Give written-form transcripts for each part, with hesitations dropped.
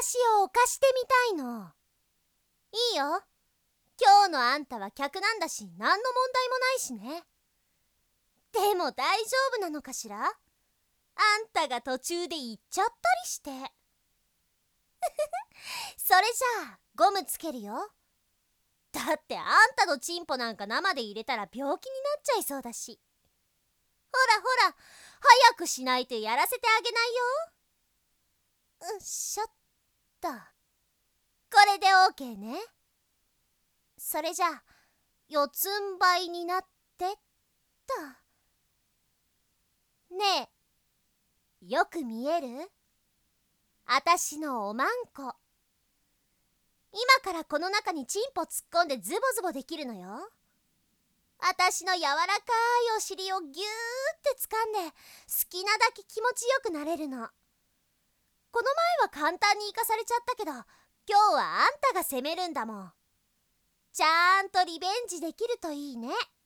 足を置かしてみたいの。いいよ。今日のあんたは客なんだし、何の問題もないしね。でも大丈夫なのかしら？あんたが途中で行っちゃったりして。それじゃあゴムつけるよ。だってあんたのチンポなんか生で入れたら病気になっちゃいそうだし。ほらほら、早くしないとやらせてあげないよ。しょっと。これで OK ね。それじゃあ四つん這いになってっと。ねえ、よく見える？あたしのおまんこ。今からこの中にチンポ突っ込んでズボズボできるのよ。あたしの柔らかいお尻をギューって掴んで好きなだけ気持ちよくなれるの。この前は簡単に生かされちゃったけど、今日はあんたが攻めるんだもん。ちゃんとリベンジできるといいね。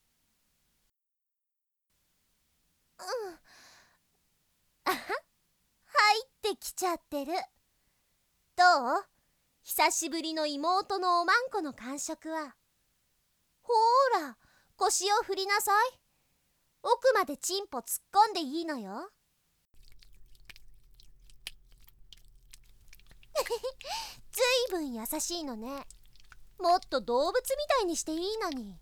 あは、入ってきちゃってる。どう？久しぶりの妹のおまんこの感触は。ほーら、腰を振りなさい。奥までチンポ突っ込んでいいのよ。ずいぶん優しいのね。もっと動物みたいにしていいのに。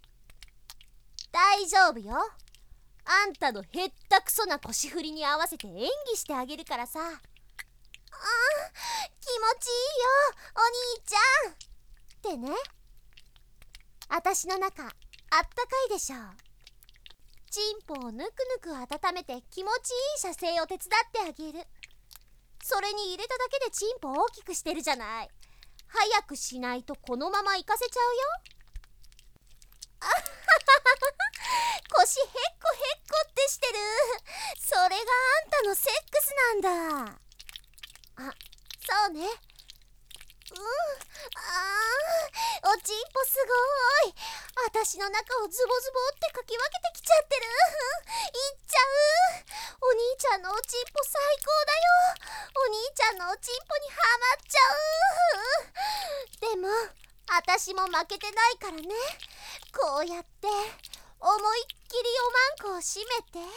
大丈夫よ。あんたのへったくそな腰振りに合わせて演技してあげるからさ。気持ちいいよ、お兄ちゃんってね。あたしの中あったかいでしょ。チンポをぬくぬく温めて気持ちいい射精を手伝ってあげる。それに入れただけでチンポを大きくしてるじゃない。早くしないとこのまま行かせちゃうよ。あははは腰へっこへっこってしてる。それがあんたのセックスなんだ。あ、そうね。おちんぽすごい。あたしの中をズボズボってかき分けてきちゃってる。いっちゃう。お兄ちゃんのおちんぽ最高だよ。お兄ちゃんのおちんぽにハマっちゃう。でもあたしも負けてないからね。こうやって思いっきりおまんこを締めて。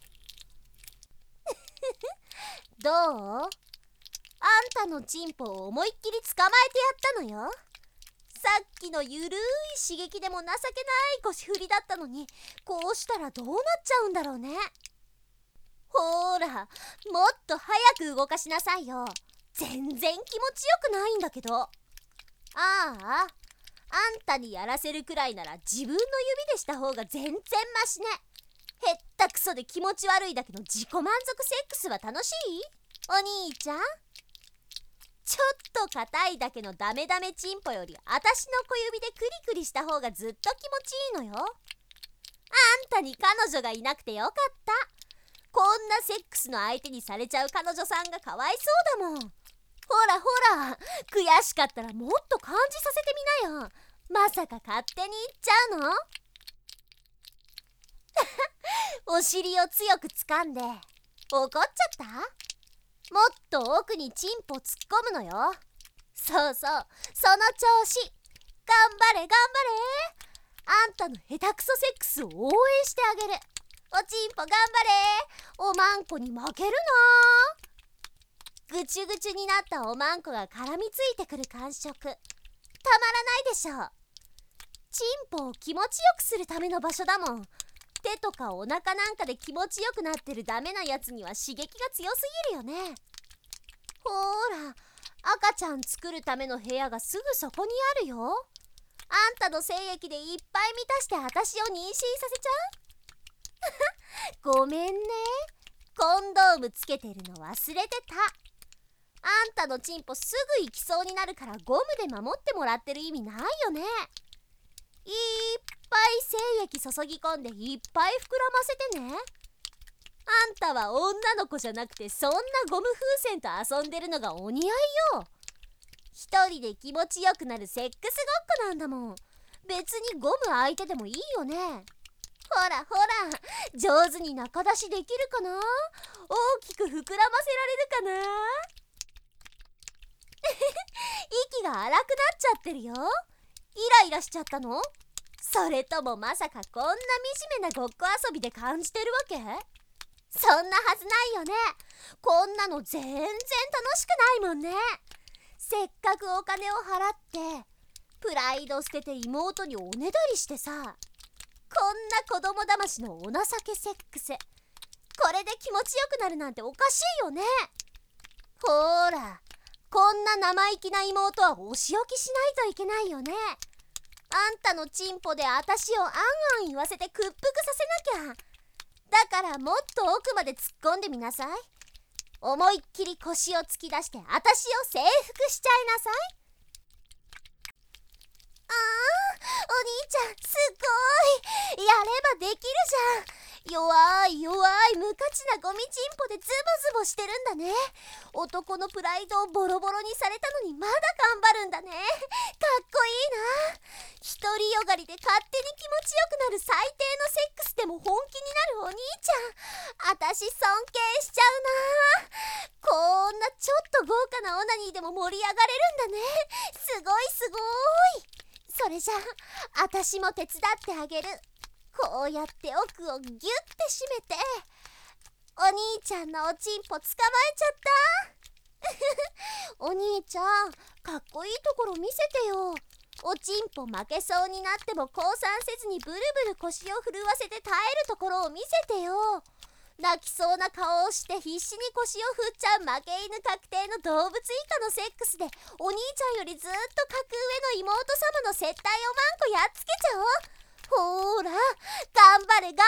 どう？あんたのチンポを思いっきり捕まえてやったのよ。さっきのゆるい刺激でも情けない腰振りだったのに、こうしたらどうなっちゃうんだろうね。ほーら、もっと早く動かしなさいよ。全然気持ちよくないんだけど。あんたにやらせるくらいなら自分の指でした方が全然マシね。へったくそで気持ち悪いだけの自己満足セックスは楽しい？お兄ちゃん、ちょっと硬いだけのダメダメチンポよりあたしの小指でクリクリした方がずっと気持ちいいのよ。あんたに彼女がいなくてよかった。こんなセックスの相手にされちゃう彼女さんがかわいそうだもん。ほらほら、悔しかったらもっと感じさせてみなよ。まさか勝手に言っちゃうの？お尻を強く掴んで怒っちゃった？もっと奥にチンポ突っ込むのよ。そうそう、その調子。頑張れ頑張れ。あんたの下手くそセックスを応援してあげる。おちんぽ頑張れ。おまんこに負けるな。ぐちゅぐちゅになったおまんこが絡みついてくる感触、たまらないでしょう。チンポを気持ちよくするための場所だもん。手とかお腹なんかで気持ちよくなってるダメなやつには刺激が強すぎるよね。ほーら、赤ちゃん作るための部屋がすぐそこにあるよ。あんたの精液でいっぱい満たしてあたしを妊娠させちゃう？ごめんね。コンドームつけてるの忘れてた。あんたのチンポすぐ行きそうになるからゴムで守ってもらってる意味ないよね。いっぱい精液注ぎ込んでいっぱい膨らませてね。あんたは女の子じゃなくてそんなゴム風船と遊んでるのがお似合いよ。一人で気持ちよくなるセックスごっこなんだもん。別にゴム相手でもいいよね。ほらほら、上手に中出しできるかな？大きく膨らませられるかな？ が荒くなっちゃってるよ。イライラしちゃったの？それともまさかこんな惨めなごっこ遊びで感じてるわけ？そんなはずないよね。こんなの全然楽しくないもんね。せっかくお金を払ってプライド捨てて妹におねだりしてさ、こんな子供だましのお情けセックス、これで気持ちよくなるなんておかしいよね。ほーら、こんな生意気な妹はお仕置きしないといけないよね。あんたのチンポで私をあんあん言わせて屈服させなきゃ。だからもっと奥まで突っ込んでみなさい。思いっきり腰を突き出して私を征服しちゃいなさい。お兄ちゃんすごい、やればできるじゃん。弱い弱い無価値なゴミチンポでズボズボしてるんだね。男のプライドをボロボロにされたのにまだ頑張るんだね。かっこいいな。独りよがりで勝手に気持ちよくなる最低のセックスでも本気になるお兄ちゃん、私尊敬しちゃうな。こんなちょっと豪華なオナニーでも盛り上がれるんだね。すごいすごい。それじゃあ私も手伝ってあげる。こうやって奥をギュッて締めて、お兄ちゃんのおちんぽ捕まえちゃったお兄ちゃん、かっこいいところ見せてよ。おちんぽ負けそうになっても降参せずにブルブル腰を震わせて耐えるところを見せてよ。泣きそうな顔をして必死に腰を振っちゃう負け犬確定の動物以下のセックスで、お兄ちゃんよりずっと格上の妹様の接待おまんこやっつけちゃおう。ほーら、頑張れ頑張れ。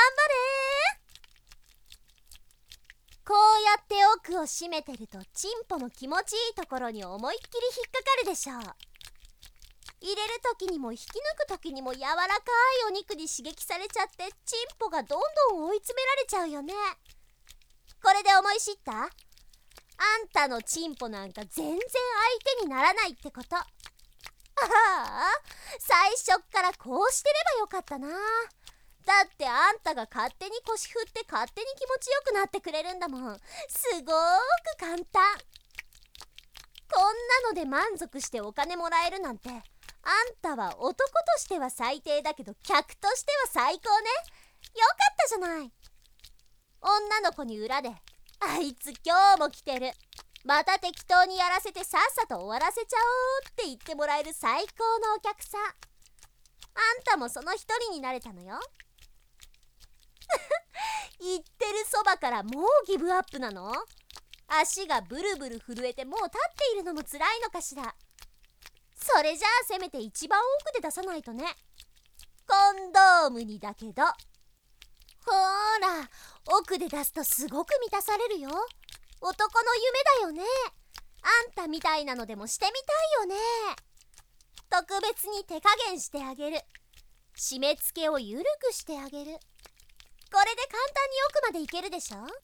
こうやって奥を締めてるとチンポの気持ちいいところに思いっきり引っかかるでしょう。入れる時にも引き抜く時にも柔らかいお肉に刺激されちゃってチンポがどんどん追い詰められちゃうよね。これで思い知った？あんたのチンポなんか全然相手にならないってこと。ああ、最初っからこうしてればよかったな。だってあんたが勝手に腰振って勝手に気持ちよくなってくれるんだもん。すごーく簡単。こんなので満足してお金もらえるなんて、あんたは男としては最低だけど客としては最高ね。よかったじゃない。女の子に裏で、あいつ今日も来てる、また適当にやらせてさっさと終わらせちゃおうって言ってもらえる最高のお客さん。あんたもその一人になれたのよ言ってるそばからもうギブアップなの？足がブルブル震えてもう立っているのも辛いのかしら。それじゃあせめて一番奥で出さないとね。コンドームにだけど。ほーら、奥で出すとすごく満たされるよ。男の夢だよね。あんたみたいなのでもしてみたいよね。特別に手加減してあげる。締め付けを緩くしてあげる。これで簡単に奥までいけるでしょ。嬉し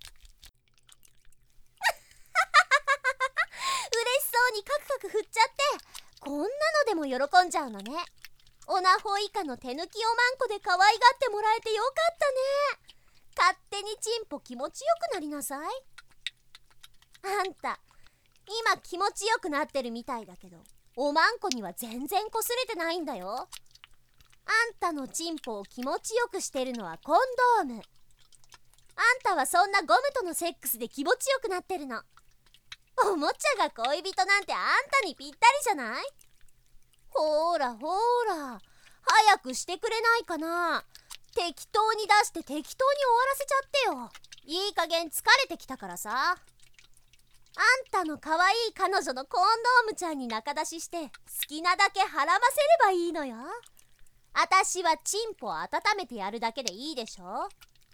そうにカクカク振っちゃって、こんなのでも喜んじゃうのね。オナホ以下の手抜きおまんこで可愛がってもらえてよかったね。勝手にチンポ気持ちよくなりなさい。あんた今気持ちよくなってるみたいだけど、おまんこには全然こすれてないんだよ。あんたのチンポを気持ちよくしてるのはコンドーム。あんたはそんなゴムとのセックスで気持ちよくなってるの。おもちゃが恋人なんてあんたにぴったりじゃない？ほーらほーら、早くしてくれないかな。適当に出して適当に終わらせちゃってよ。いい加減疲れてきたからさ。あんたの可愛い彼女のコンドームちゃんに仲出しして好きなだけはらませればいいのよ。あたしはチンポ温めてやるだけでいいでしょ。あ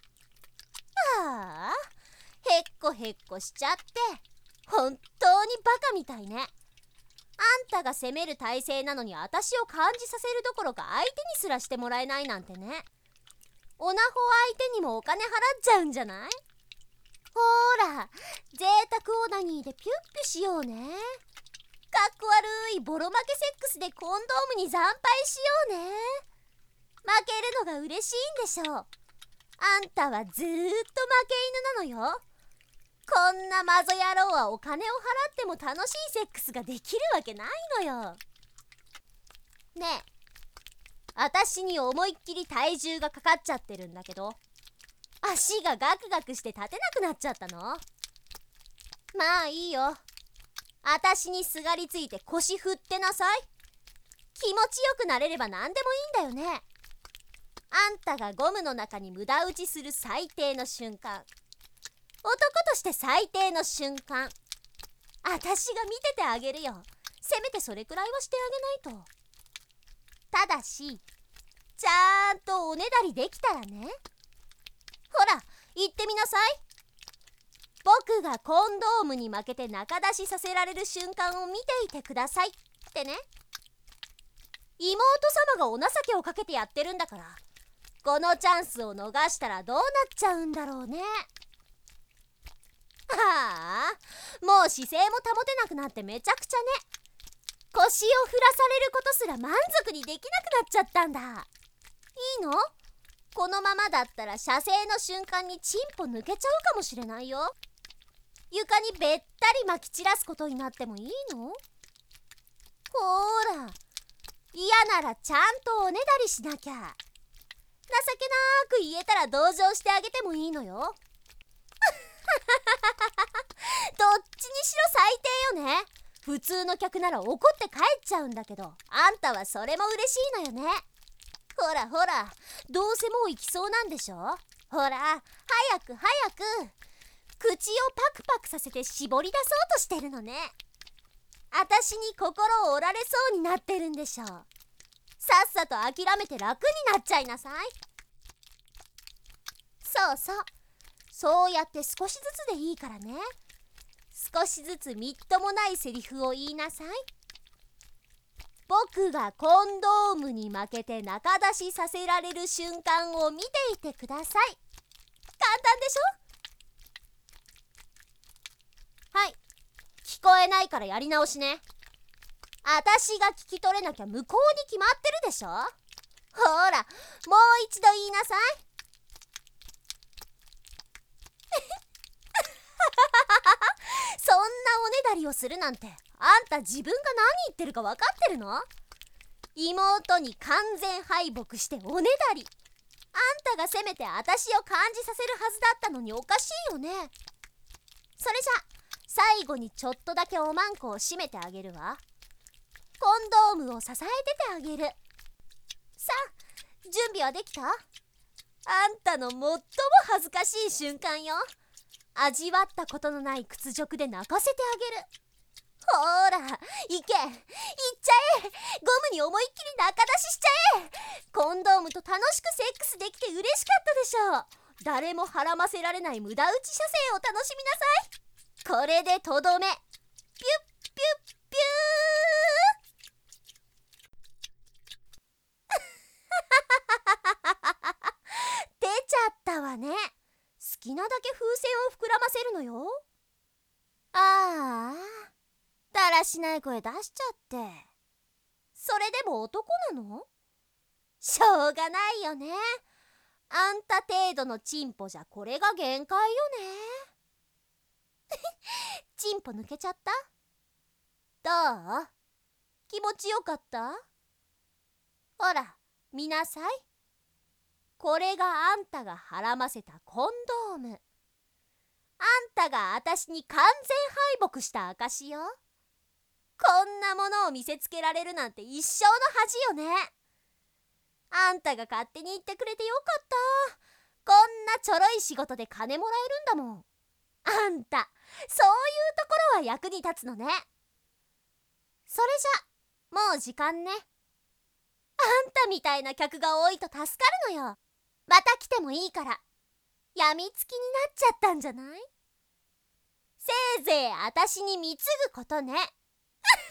あ、へっこへっこしちゃって本当にバカみたいね。あんたが攻める体勢なのにあたしを感じさせるどころか相手にすらしてもらえないなんてね。オナホ相手にもお金払っちゃうんじゃない？ほーら、贅沢オナニーでピュッピュしようね。かっこ悪いボロ負けセックスでコンドームに惨敗しようね。負けるのが嬉しいんでしょう。あんたはずーっと負け犬なのよ。 こんなマゾ野郎はお金を払っても楽しいセックスができるわけないのよ。ねえ、私に思いっきり体重がかかっちゃってるんだけど、足がガクガクして立てなくなっちゃったの。まあいいよ。私にすがりついて腰振ってなさい。気持ちよくなれれば何でもいいんだよね。あんたがゴムの中に無駄打ちする最低の瞬間、男として最低の瞬間、私が見ててあげるよ。せめてそれくらいはしてあげないと。ただし、ちゃんとおねだりできたらね。ほら、言ってみなさい。僕がコンドームに負けて中出しさせられる瞬間を見ていてくださいってね。妹様がお情けをかけてやってるんだから、このチャンスを逃したらどうなっちゃうんだろうね。ああ、もう姿勢も保てなくなってめちゃくちゃね。腰を振らされることすら満足にできなくなっちゃったんだ。いいの？このままだったら射精の瞬間にチンポ抜けちゃうかもしれないよ。床にべったりまき散らすことになってもいいの？ほーら、嫌ならちゃんとおねだりしなきゃ。情けなく言えたら同情してあげてもいいのよ。どっちにしろ最低よね。普通の客なら怒って帰っちゃうんだけど、あんたはそれも嬉しいのよね。ほらほら、どうせもう行きそうなんでしょ。ほら、早く早く。口をパクパクさせて絞り出そうとしてるのね。私に心を折られそうになってるんでしょ。さっさと諦めて楽になっちゃいなさい。そうそう、そうやって少しずつでいいからね。少しずつみっともないセリフを言いなさい。僕がコンドームに負けて中出しさせられる瞬間を見ていてください。簡単でしょ？はい、聞こえないからやり直しね。私が聞き取れなきゃ無効に決まってるでしょ。ほら、もう一度言いなさい。そんなおねだりをするなんて、あんた自分が何言ってるか分かってるの？妹に完全敗北しておねだり。あんたがせめて私を感じさせるはずだったのにおかしいよね。それじゃ最後にちょっとだけおまんこを締めてあげるわ。コンドームを支えててあげる。さあ、準備はできた？あんたの最も恥ずかしい瞬間よ。味わったことのない屈辱で泣かせてあげる。ほら、行け、行っちゃえ。ゴムに思いっきり中出ししちゃえ。コンドームと楽しくセックスできて嬉しかったでしょう。誰もはらませられない無駄打ち射精を楽しみなさい。これでとどめ。ピュッピュッピュー出ちゃったわね。好きなだけ風船を膨らませるのよ。ああ、だらしない声出しちゃって。それでも男なの？しょうがないよね。あんた程度のチンポじゃこれが限界よね。チンポ抜けちゃった？どう？気持ちよかった？ほら、見なさい。これがあんたがはらませたコンドーム。あんたが私に完全敗北した証よ。こんなものを見せつけられるなんて一生の恥よね。あんたが勝手に言ってくれてよかった。こんなちょろい仕事で金もらえるんだもん。あんた、そういうところは役に立つのね。それじゃ、もう時間ね。あんたみたいな客が多いと助かるのよ。また来てもいいから。やみつきになっちゃったんじゃない？せいぜい私に貢ぐことね。